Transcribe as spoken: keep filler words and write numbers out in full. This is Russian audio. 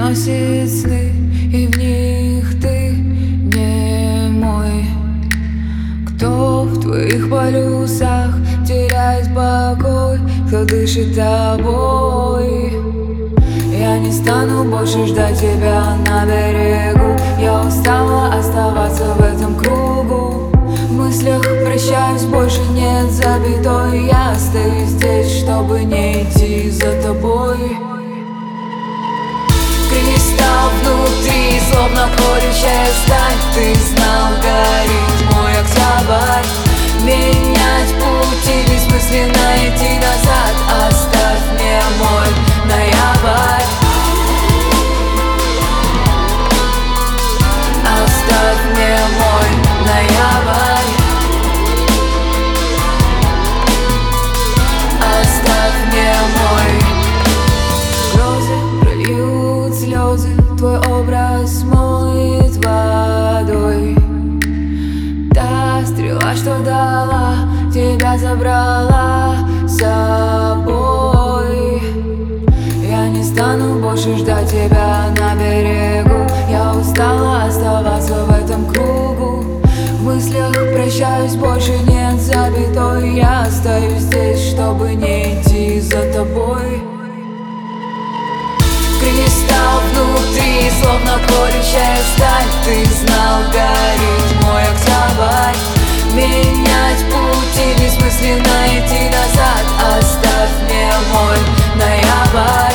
приносит сны, и в них ты не мой. Кто в твоих полюсах теряет покой, кто дышит тобой. Я не стану больше ждать тебя на берегу. Я устала оставаться в этом кругу. В мыслях прощаюсь, больше нет запятой. Я остаюсь здесь, чтобы не идти за тобой. Кристалл внутри, словно колющая сталь. Ты знал, горит мой октябрь. Менять пути бессмысленно, идти назад. Оставь мне мой ноябрь. Оставь мне мой ноябрь. Оставь мне мой. Грозы прольют слезы, твой образ смоет водой. Та стрела, что дала, тебя забрала с собой. Я не стану больше ждать тебя на берегу. Я устала оставаться в этом кругу. В мыслях прощаюсь, больше нет запятой. Я остаюсь здесь, чтобы не идти за тобой. Кристалл внутри, словно колющая сталь. Ты знал, горит мой октябрь. Менять пути бессмысленно, идти назад. Оставь мне мой ноябрь.